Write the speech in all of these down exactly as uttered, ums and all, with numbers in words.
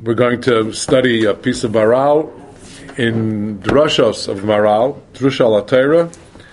We're going to study a piece of Maral in Drushos of Maral, Drush al HaTorah.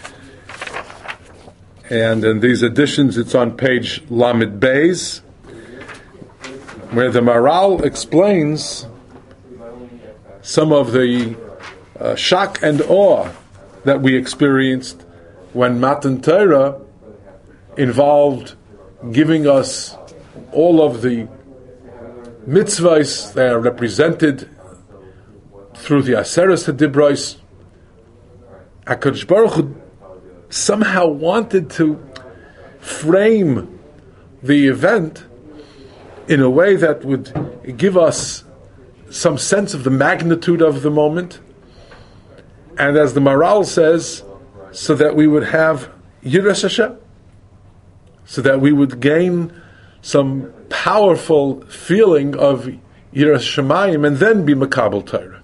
And in these editions, it's on page Lamed Beis, where the Maral explains some of the uh, shock and awe that we experienced when Matan Torah involved giving us all of the mitzvahs that are represented through the Aseres HaDibros. HaKadosh Baruch Hu somehow wanted to frame the event in a way that would give us some sense of the magnitude of the moment, and as the Maral says, so that we would have Yiras Hashem, so that we would gain some powerful feeling of Yiras Shamayim and then be Makabel Torah.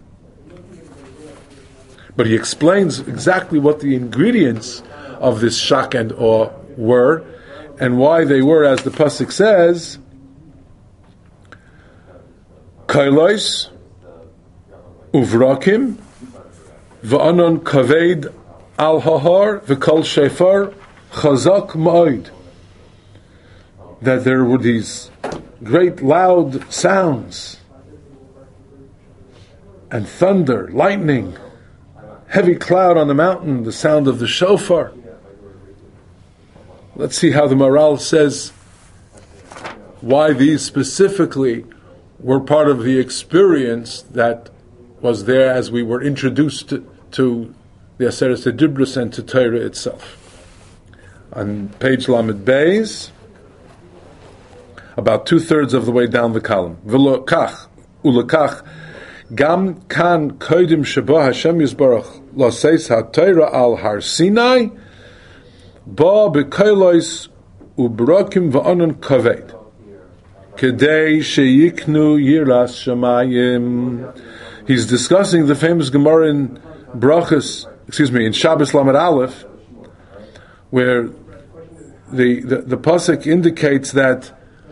But he explains exactly what the ingredients of this shock and awe were, and why they were, as the pasuk says, Kailos uvrakim v'anon kaved al hahar v'kol shefar chazak ma'od. That there were these great loud sounds and thunder, lightning, heavy cloud on the mountain, the sound of the shofar. Let's see how the Maral says why these specifically were part of the experience that was there as we were introduced to, to the Aseres HaDibros and to Torah itself. On page Lamed Beis, about two-thirds of the way down the column. V'lokach, ulokach, gam kan kodim sheba Hashem Yisbarach l'seis ha-Torah al Har Sinai, ba b'kailos ubrokim v'anon kaved. Kedei sheyiknu yiras shamayim. He's discussing the famous Gemara in Brachos, excuse me, in Shabbos Lamed Aleph, where the, the, the pasuk indicates that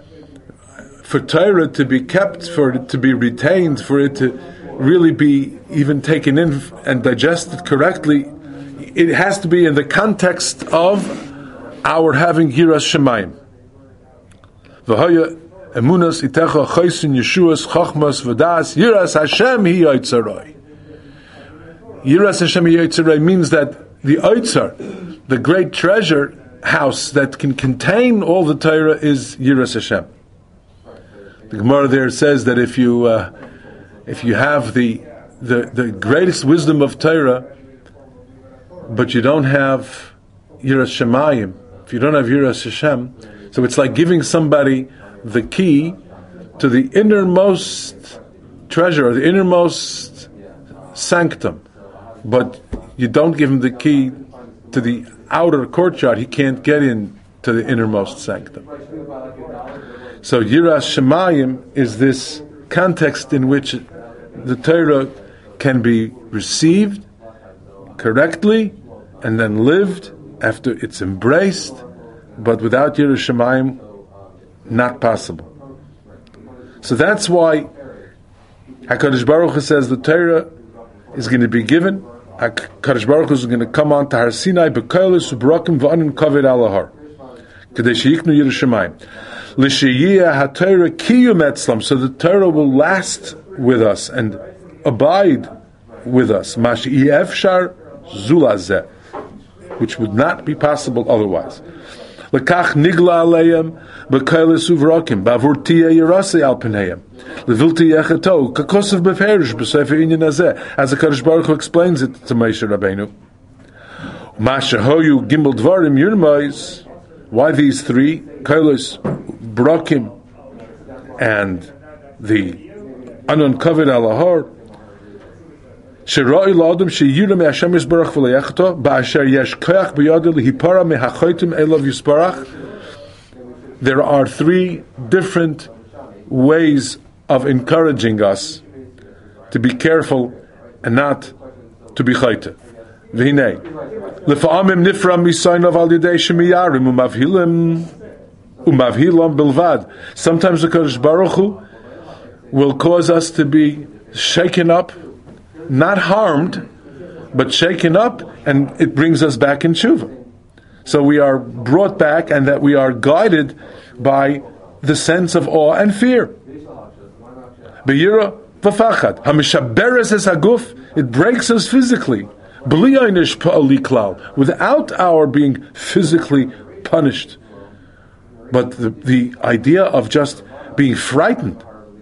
for Torah to be kept, for it to be retained, for it to really be even taken in and digested correctly, it has to be in the context of our having Yiras Shamayim. V'haya emunas itecha chaysin Yeshuas chachmas v'das Yiras Hashem hi yotzaroi. Yiras Hashem hi yotzaroi means that the Oitzar, the great treasure house that can contain all the Torah, is Yiras Hashem. The Gemara there says that if you uh, if you have the, the the greatest wisdom of Torah, but you don't have Yiras Shamayim, if you don't have Yiras Hashem, so it's like giving somebody the key to the innermost treasure, or the innermost sanctum, but you don't give him the key to the outer courtyard. He can't get in to the innermost sanctum. So Yiras Shamayim is this context in which the Torah can be received correctly and then lived after it's embraced, but without Yiras Shamayim, not possible. So that's why HaKadosh Baruch Hu says the Torah is going to be given. HaKadosh Baruch Hu is going to come on to Har Sinai, b'kolos u'barakim v'anon kaved al hahar, kedei sheyiknu Yiras Shamayim. L'sheyiyah ha-Torah kiyum etzlam, so the Torah will last with us and abide with us. Mashi efshar zulazeh, which would not be possible otherwise. L'kach nigla aleim b'kolos uvrakim b'avur tiyeh yirasei al pneihem levilti yechato kakosav beferish b'sefer inyan hazeh, as the Kadosh Baruch Hu explains it to Moshe Rabbeinu. Masha hoyu gimel dvarim yirmais. Why these three? Kolos, Brakim, and the Anon Kaved al Hahar. Sherai la'adam sheyiram Hashem Yisbarach v'le'yachto ba'asher yesh koach b'yado lihipara mehachotim elav Yisbarach. There are three different ways of encouraging us to be careful and not to be chayte. V'hinei lefa'amim nifra misaynov al yidei shemiyarim umavhilim umavhilam bilvad. Sometimes the Kadosh Baruch Hu will cause us to be shaken up, not harmed, but shaken up, and it brings us back in tshuva. So we are brought back, and that we are guided by the sense of awe and fear. Be'yira v'fachad. Hamishaberes es haguf. It breaks us physically. B'li einish pa'ali klal. Without our being physically punished. But the, the idea of just being frightened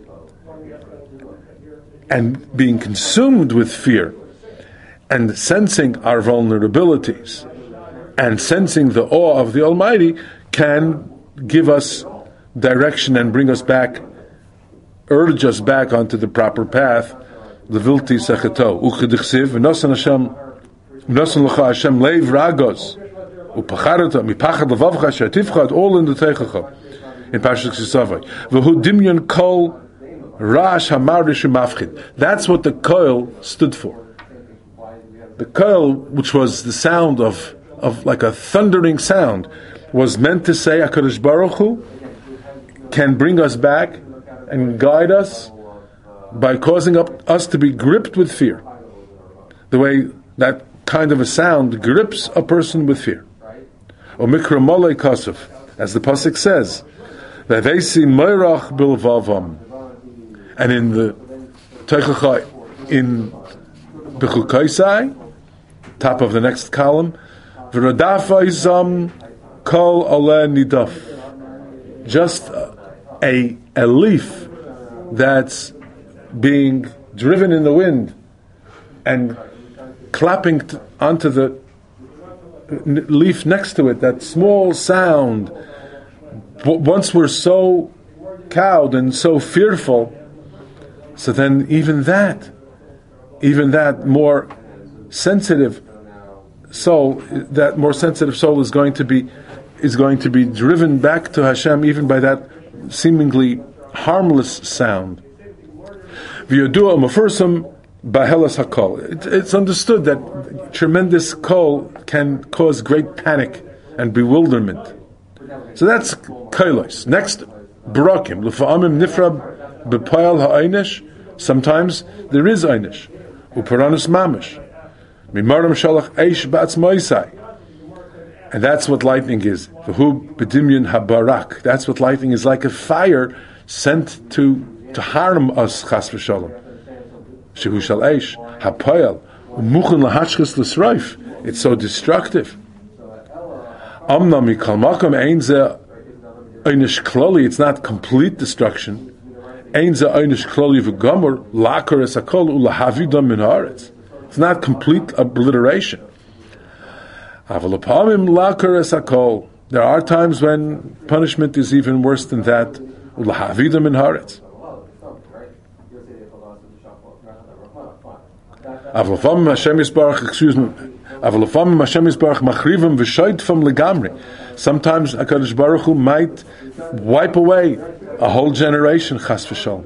and being consumed with fear and sensing our vulnerabilities and sensing the awe of the Almighty can give us direction and bring us back, urge us back onto the proper path. Levilti secheto uchedichsiv v'nosan Hashem v'nosan lecha Hashem leiv ragos upacharata mipachad levavcha she'atifcha, all in the teichacha in Parshas Kisavai. V'hu dimyon kol rash hamarish u'mafchid. That's what the koil stood for. The koil, which was the sound of of like a thundering sound, was meant to say HaKadosh Baruch Hu can bring us back and guide us by causing up us to be gripped with fear. The way that kind of a sound grips a person with fear. O mikra molei kasuf, as the pasuk says, v'veisi moirach bilvavam, and in the teichacha in Bechukaisai, top of the next column, v'radafaisam kol aleh nidaf, just a a leaf that's being driven in the wind and clapping t- onto the n- leaf next to it, that small sound. W- once we're so cowed and so fearful, so then even that, even that more sensitive soul, that more sensitive soul is going to be is going to be driven back to Hashem even by that seemingly harmless sound. V'yodua u'mafursam b'helas hakol. It's understood that tremendous kol can cause great panic and bewilderment. So that's kailos. Next, barakim. L'fa'amim nifra b'payal ha'aynish. Sometimes there is aynish. U'paranus mamish. Mimaram shalach eish ba'atzmoisai. And that's what lightning is. V'hu b'dimyon habarak. That's what lightning is, like a fire sent to to harm us, chas v'shalom. Shehu shal eish hapayal umuchen lahachkes l'sraif. It's so destructive. Amnam mikal makom ein ze einish klali. It's not complete destruction. Ein ze einish klali v'gamor lakar es hakol ulahavidam min haaretz. It's not complete obliteration. Avalapamim lakar es hakol. There are times when punishment is even worse than that. Ulahavidam min haaretz. Avalafam Hashem Yisbarach, excuse me. Avalafam Hashem Yisbarach machrivim v'shoitfam legamri. Sometimes HaKadosh Baruch Hu might wipe away a whole generation, chas v'shalom,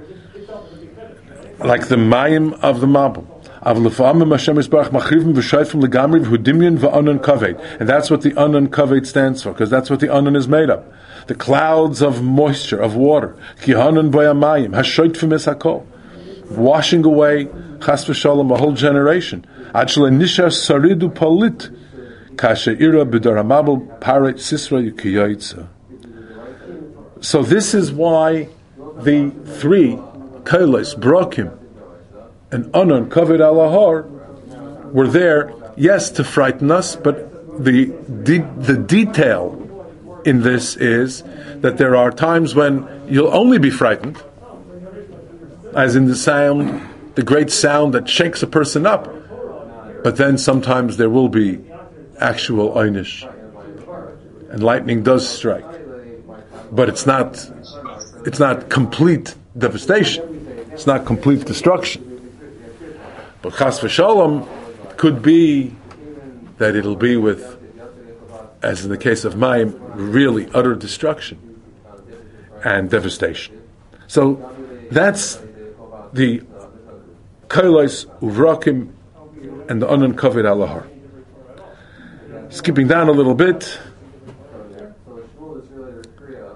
like the mayim of the Mabul. Avalafam Hashem Yisbarach machrivim v'shoitfam legamri v'hudimyon v'anon kaved, and that's what the anon kaved stands for, because that's what the anon is made of. The clouds of moisture, of water. Ki hanon boyamayim hashoitfim es hakol, washing away chas v'shalom a whole generation. Ad nisha saridu palit kasha ira b'dar hamabel paret sisra yukiyotza. So this is why the three kailos, brakim, and anon kaved alahar were there, yes, to frighten us, but the de- the detail in this is that there are times when you'll only be frightened, as in the sound, the great sound that shakes a person up. But then sometimes there will be actual einish, and lightning does strike. But it's not, it's not complete devastation. It's not complete destruction. But chas v'shalom could be that it'll be with, as in the case of Mayim, really utter destruction and devastation. So that's the kailos uvrakim and the anon kaved alahar. Skipping down a little bit,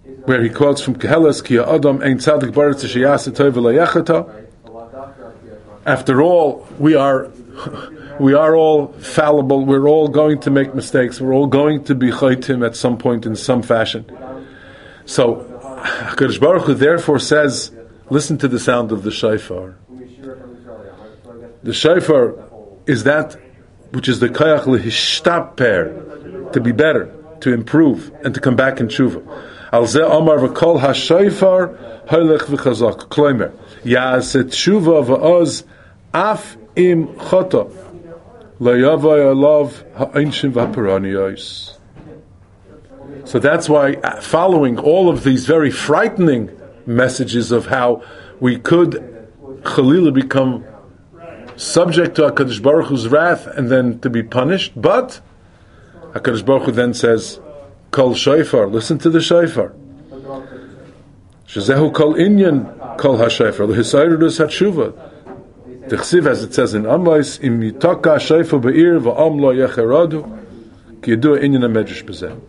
where he quotes from Keheles, Ki Adam ein tzadik baretz sheyasa tov v'layechata. After all, we are we are all fallible. We're all going to make mistakes. We're all going to be chaytim at some point in some fashion. So, HaKadosh Baruch Hu therefore says, listen to the sound of the shofar. The shofar is that which is the koyach lehishtaper, to be better, to improve, and to come back in tshuva. Al zeh amar v'kol ha-shofar hoylech v'chazak. Kloimer, ya'aseh tshuva v'oz af im chata layavay alav ha'einshim v'haparaniyos. So that's why, following all of these very frightening messages of how we could Chalila become subject to HaKadosh Baruch Hu's wrath and then to be punished, but HaKadosh Baruch Hu then says, Kol shofar, listen to the shofar. Shezehu kol inyan kol ha-shofar, l'hisayrudus ha-tshuva. T'chsiv, as it says in Amos, im yitaka shofar be'ir va'am lo yecheradu, ki yidua inyan ha-medrash b'zeh.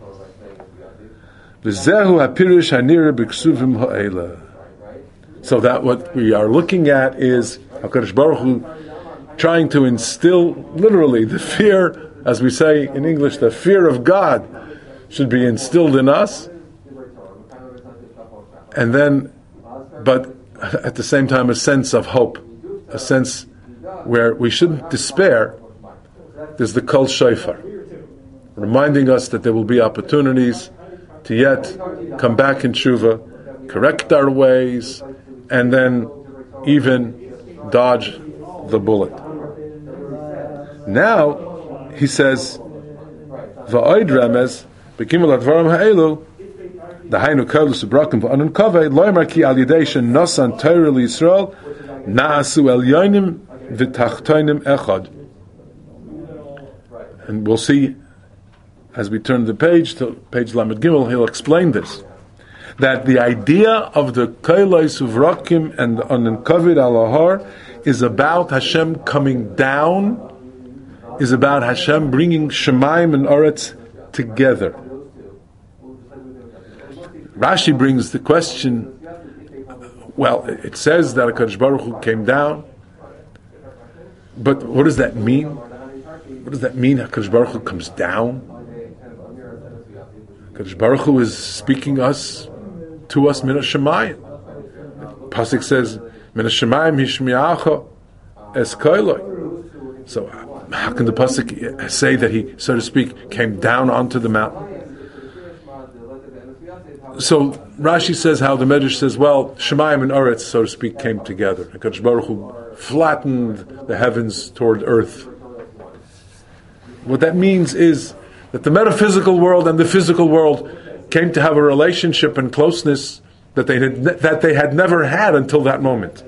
V'zehu ha-pirush ha-nira b'ksuvim ha'ela. So that what we are looking at is HaKadosh Baruch Hu trying to instill, literally, the fear, as we say in English, the fear of God should be instilled in us. And then, but at the same time, a sense of hope, a sense where we shouldn't despair. There's the Kol Shofar, reminding us that there will be opportunities to yet come back in tshuva, correct our ways, and then even dodge the bullet. Now, he says, V'oid remez, b'kimel advarim ha'elu, Dahainu kolus ubrakim v'anun kaveh, loymar ki al yidei nosan Torah l'Yisrael, na'asu elyonim v'tachtoinim echad. And we'll see, as we turn the page, to page Lamed Gimel, he'll explain this. That the idea of the kolos uvrakim and the anun kaveh al ahar is about Hashem coming down, is about Hashem bringing Shemayim and Oretz together. Rashi brings the question, well, it says that HaKadosh Baruch Hu came down, but what does that mean? What does that mean, HaKadosh Baruch Hu comes down? HaKadosh Baruch Hu is speaking us to us min ha-Shemayim. Pasuk says, min ha-Shemayim hishmiacha es koiloi. So how can the Pasuk say that he, so to speak, came down onto the mountain? So Rashi says how the Medrash says, well, Shemayim and Oretz, so to speak, came together. HaKadosh Baruch Hu flattened the heavens toward earth. What that means is that the metaphysical world and the physical world came to have a relationship and closeness that they had that they had never had until that moment.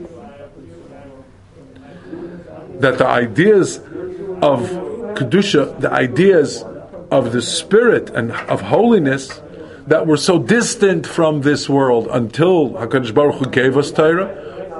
That the ideas of Kedusha, the ideas of the Spirit and of holiness that were so distant from this world until HaKadosh Baruch Hu gave us Torah,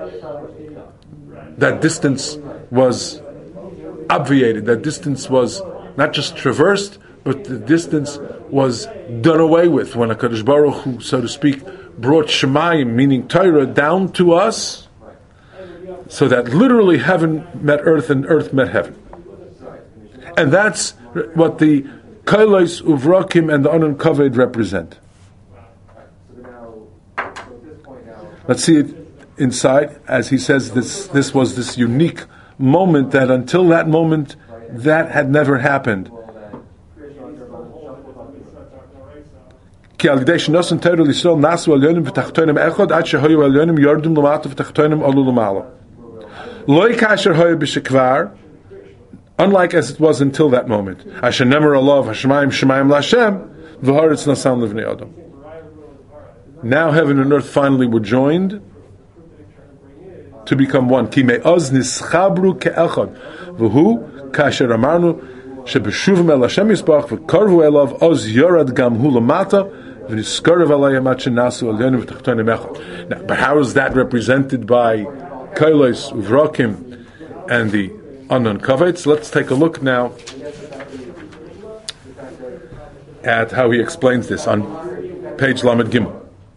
that distance was obviated, that distance was not just traversed, but the distance was done away with when HaKadosh Baruch Hu, so to speak, brought Shemayim, meaning Torah, down to us, so that literally heaven met earth and earth met heaven. And that's what the Kolos Uvrakim and the Anun Kaved represent. Let's see it inside, as he says this, this was this unique moment that until that moment, that had never happened. Ki al yidei shenosan Torah l'Yisrael nasu elyonim v'tachtonim echad ad shehoyu elyonim yordim l'mata v'tachtonim alu l'mala. Loi kasher hoyu b'shekvar, unlike as it was until that moment. Asher nemer alav hashemayim shemayim l'Hashem v'haretz nasan l'vnei Adam. Now heaven and earth finally were joined to become one. Ki me'oz nischabru ke'echad v'hu kasher amarnu shebeshuvim el Hashem yisbach v'karvu elav oz yorad gam hu l'mata. Now, but how is that represented by Kolos Uvrakim and the Anun Kaved? Let's take a look now at how he explains this on page Lamed Gimel.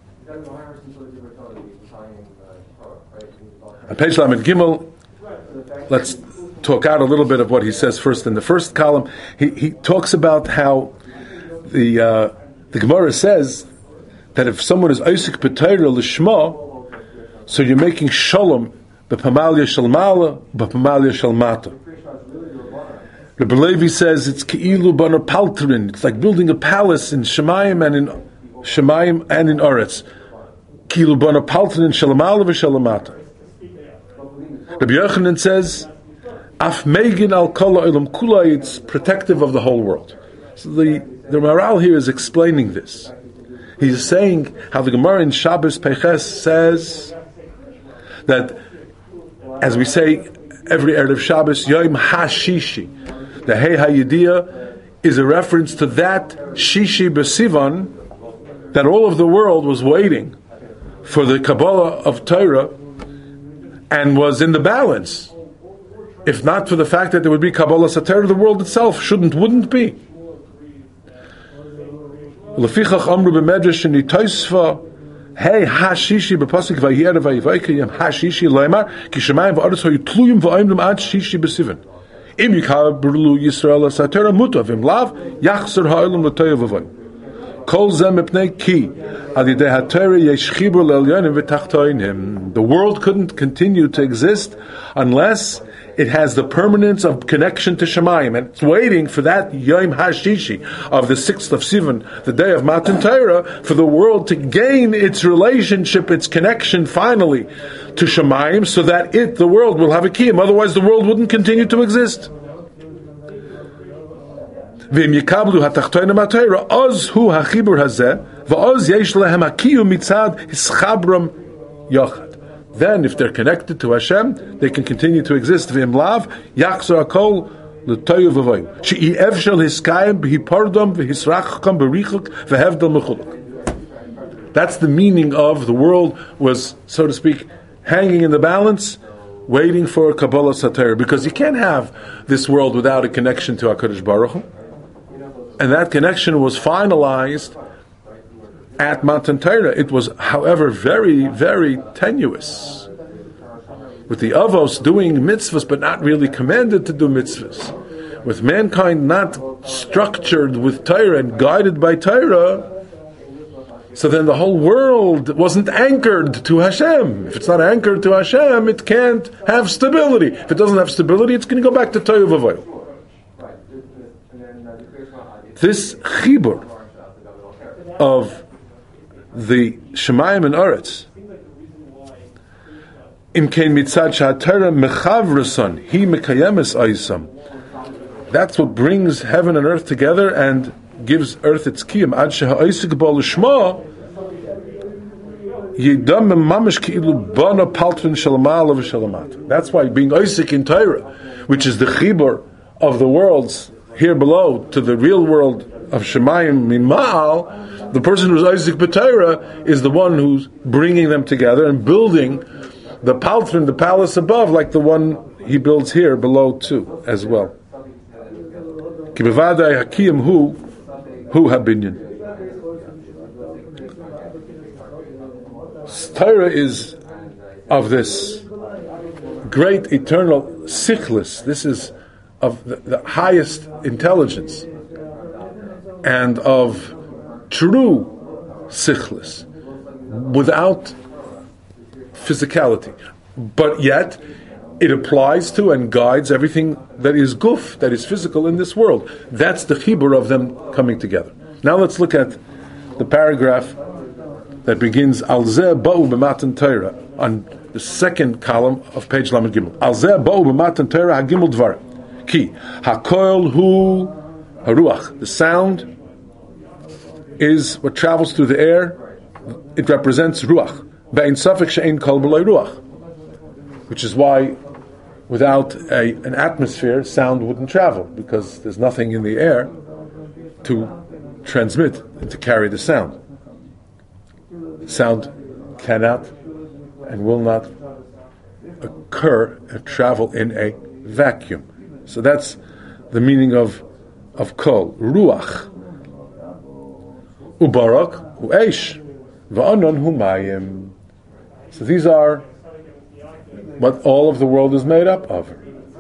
On page Lamed Gimel, let's talk out a little bit of what he says first in the first column. He he talks about how the uh, the Gemara says that if someone is Isaac B'Torah L'Shma, so you're making Shalom B'Pamalia Shalmala B'Pamalia Shalmata. Rebbe Levi says it's Keilu Bana Palterin. It's like building a palace in Shemayim and in Shemayim and in Oretz. Keilu Bana Palterin Shalmala v'Shalamata. Rabbi Yochanan says, Af Megin al Kala Olam Kula. It's protective of the whole world. So the the Maharal here is explaining this. He's saying how the Gemara in Shabbos Peches says that, as we say every Erev Shabbos, Yom HaShishi. The Hey HaYediyah is a reference to that Shishi B'Sivan, that all of the world was waiting for the Kabbalah of Torah and was in the balance. If not for the fact that there would be Kabbalah Satorah, the world itself shouldn't, wouldn't be. Lefichach Amru b'Medrash and Toisva, Hey HaShishi b'Pasuk Vayera Vayivayka Yom HaShishi Leimar Ki Shemayim v'Aretz Hayu Tluyim v'Oimdim Ad Shishi B'Sivan. Im Yikaberlu Yisrael Satorah Mutav Im Lav Yachzer Ha'olam L'Toyev V'Voim. Kol Zem Mipnei Ki Ad Yidei HaTorah Yesh Chibur L'Elyonim V'Tachtoinim. The world couldn't continue to exist unless it has the permanence of connection to Shemayim, and it's waiting for that Yom HaShishi of the sixth of Sivan, the day of Matan Torah, for the world to gain its relationship, its connection finally to Shemayim, so that it, the world, will have a kiyum. Otherwise, the world wouldn't continue to exist. V'im yikablu hatachtoinim ha'Torah, oz hu hachibur hazeh, v'oz yesh lehem hakiyum mitzad hischabram yochad. Then, if they're connected to Hashem, they can continue to exist. V'im lav yachzor hakol l'toyu v'voyu. She'i evshel hiskayim b'hipardom v'hisrachkam b'richuk v'hevdel mechuluk. That's the meaning of the world was, so to speak, hanging in the balance, waiting for Kabbalah Satorah. Because you can't have this world without a connection to HaKadosh Baruch Hu. And that connection was finalized at Matan Torah. It was, however, very, very tenuous. With the Avos doing mitzvahs, but not really commanded to do mitzvahs. With mankind not structured with Torah and guided by Torah, so then the whole world wasn't anchored to Hashem. If it's not anchored to Hashem, it can't have stability. If it doesn't have stability, it's going to go back to Torah v'avoyu. This chibur of the Shemayim and Oretz, imkein mitzad sha'atera mechavrason hi mekayemes oisam. That's what brings heaven and earth together and gives earth its kiyum. Ad sheha'oisik bo l'shma yidam mamash ki'ilu bana paltrin shalamala v'shalamat. That's why being oisik in Torah, which is the chibur of the worlds here below to the real world of Shemayim min Ma'al, the person who's Isaac B'Torah is the one who's bringing them together and building the paltrin, the palace above, like the one he builds here below too, as well. Ki bevadai hakiyim hu hu habinyan. Torah is of this great eternal sichlis. This is of the, the highest intelligence and of true sichlis, without physicality, but yet it applies to and guides everything that is guf, that is physical in this world. That's the chibur of them coming together. Now let's look at the paragraph that begins Al zeh ba'u b'matan Torah on the second column of page Lamed Gimel. Al zeh ba'u b'matan Torah hagimel dvar ki hakoil hu haruach. The sound is what travels through the air. It represents ruach. Be'ein safek she'ein kol b'loi ruach, which is why without a, an atmosphere, sound wouldn't travel, because there's nothing in the air to transmit and to carry the sound. Sound cannot and will not occur and travel in a vacuum. So that's the meaning of of kol, ruach. Ubarak, u'eish, va'anon humayim. So these are what all of the world is made up of.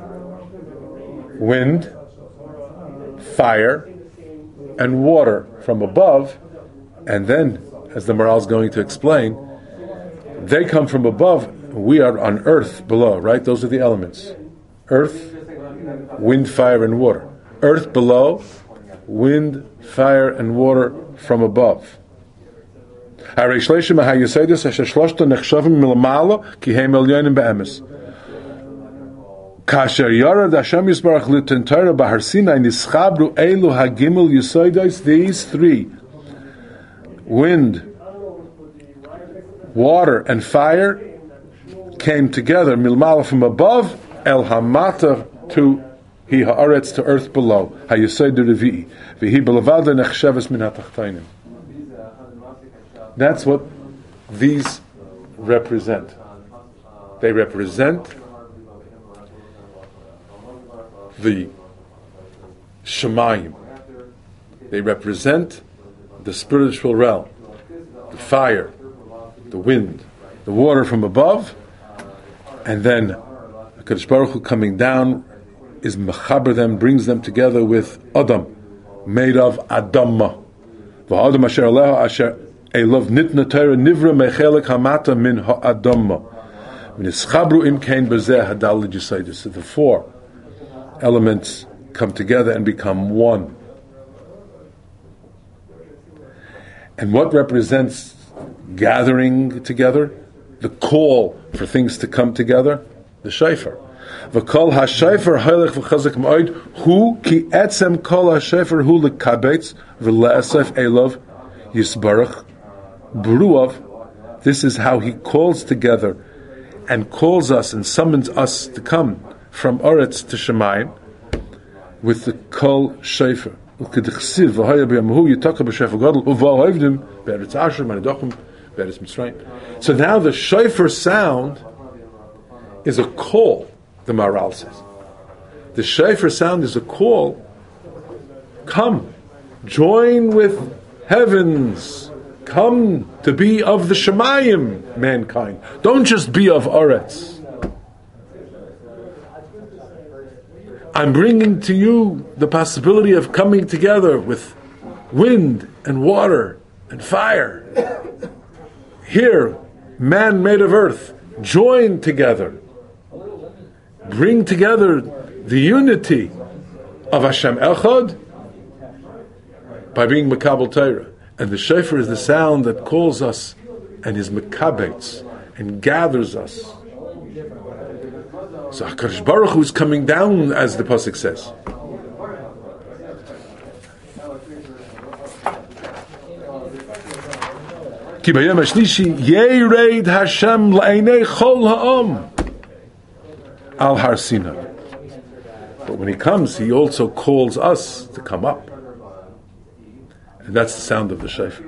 Wind, fire, and water from above, and then, as the Maharal is going to explain, they come from above, we are on earth below, right? Those are the elements. Earth, wind, fire, and water. Earth below, wind, fire, and water from above. Kasher Yarad Hashem Yisbarach L'Tentara Bahar Sinai Nischabru Elu Hagimel Yisoidos. These three, wind, water, and fire, came together milmala from above El Hamata to Hi Haaretz, to earth below. Hayisoid Revi'i V'Hi Belavada Nechsheves Min HaTachtainim. That's what these represent. They represent the Shemayim. They represent the spiritual realm, the fire, the wind, the water from above, and then HaKadosh Baruch Hu coming down is mechaber them, brings them together with Adam, made of Adamah. V'Adam asher aleha asher elav nitna Torah nivra mechelek hamata min ha'adamah. V'nischabru im kein bezeh hadal l'jisaydis. So the four elements come together and become one. And what represents gathering together? The call for things to come together? The shofar. V'kol ha-shofar haylech v'chazak ma'od hu ki etzem kol ha-shofar hu l'kabetz v'le'asef elav yisbarach b'ruav. This is how he calls together and calls us and summons us to come from Oretz to Shemayim with the Kol Shofar. So now the shofar sound is a call, the Maharal says. The shofar sound is a call. Come, join with heavens. Come to be of the Shemayim, mankind. Don't just be of Oretz. I'm bringing to you the possibility of coming together with wind and water and fire. Here, man made of earth, join together. Bring together the unity of Hashem Echad by being Makabel Torah. And the shofar is the sound that calls us and is Makabetz and gathers us. So HaKadosh Baruch Hu is coming down, as the pasuk says. Ki bayom hashlishi yered Hashem la'einei chol ha'am al Har Sinai. But when he comes, he also calls us to come up, and that's the sound of the shofar.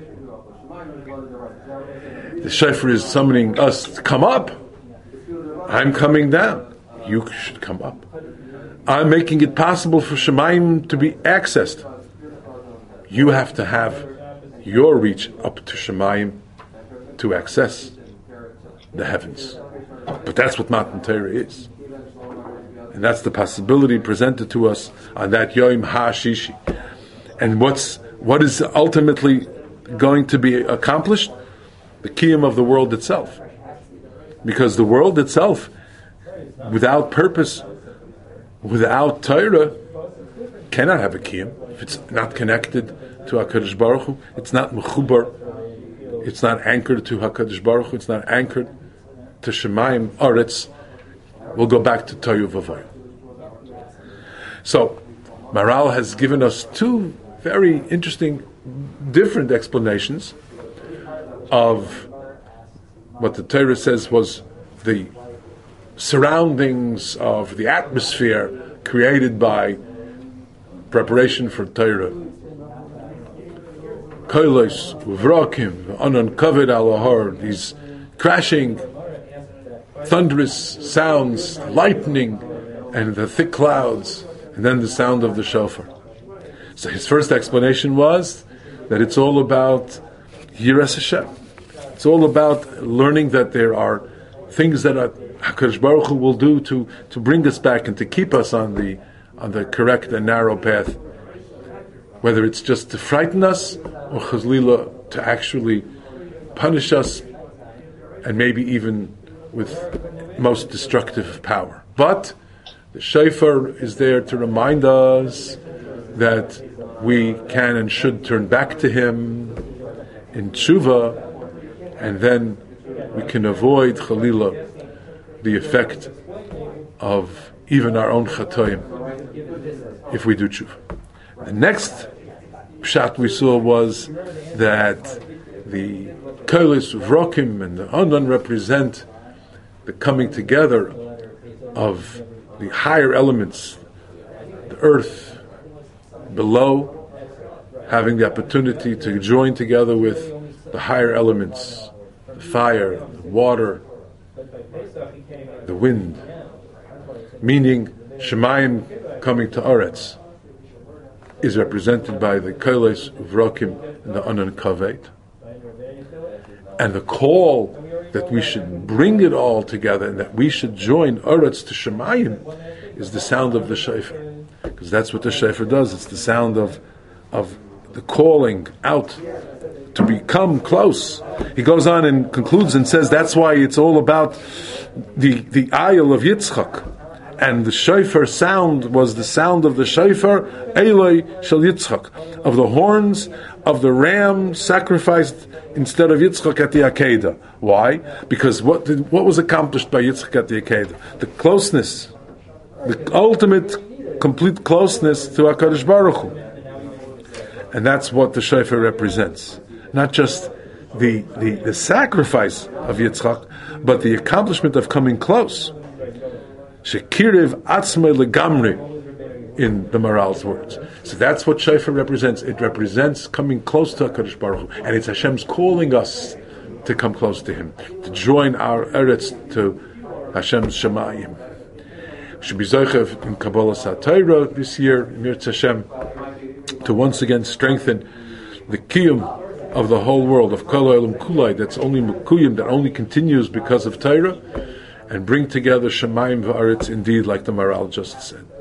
The shofar is summoning us to come up. I'm coming down. You should come up. I'm making it possible for Shemayim to be accessed. You have to have your reach up to Shemayim to access the heavens. But that's what Matan Torah is. And that's the possibility presented to us on that Yom HaShishi. And what's what is ultimately going to be accomplished? The kiyum of the world itself. Because the world itself, without purpose, without Torah, cannot have a kiyum. If it's not connected to HaKadosh Baruch Hu, it's not mechubar, it's not anchored to HaKadosh Baruch Hu, it's not anchored to Shemayim, Oretz. We'll go back to Tohu Vavohu. So, Maharal has given us two very interesting, different explanations of what the Torah says was the surroundings of the atmosphere created by preparation for Torah. Kolos, Uvrakim, Anan Kaved Alahar, these crashing, thunderous sounds, lightning, and the thick clouds, and then the sound of the shofar. So his first explanation was that it's all about Yiras Hashem. It's all about learning that there are things that HaKadosh Baruch Hu will do to, to bring us back and to keep us on the on the correct and narrow path, whether it's just to frighten us or chazlila to actually punish us, and maybe even with most destructive power. But the shofar is there to remind us that we can and should turn back to Him in tshuva, and then we can avoid chalila the effect of even our own chatoim if we do tshuva. The next pshat we saw was that the kolis v'rokim and the Anan represent the coming together of the higher elements, the earth below, having the opportunity to join together with the higher elements, the fire, the water, the wind, meaning Shemayim coming to Aretz is represented by the kolis v'rokim and the Anan kaved. And the call that we should bring it all together and that we should join Aretz to Shemayim is the sound of the shofar, because that's what the shofar does. It's the sound of of the calling out to become close. He goes on and concludes and says that's why it's all about the the Ayil of Yitzchak. And the shofar sound was the sound of the shofar, Eloi Shel Yitzchak, of the horns of the ram sacrificed instead of Yitzchak at the Akedah. Why? Because what did, what was accomplished by Yitzchak at the Akedah? The closeness, the ultimate, complete closeness to HaKadosh Baruch Hu. And that's what the shofar represents. Not just the, the, the sacrifice of Yitzchak, but the accomplishment of coming close. Shekiriv atzmei legamri, in the Maral's words. So that's what shofar represents. It represents coming close to HaKadosh Baruch Hu, and it's Hashem's calling us to come close to Him, to join our Eretz to Hashem's Shemayim. We should be zochev in Kabbalah Satayra this year, Mirz Hashem, to once again strengthen the kiyum of the whole world, of Kol Ha'olam Kulai, that's only mukuyim, that only continues because of Torah, and bring together Shemayim v'aretz indeed, like the Maral just said.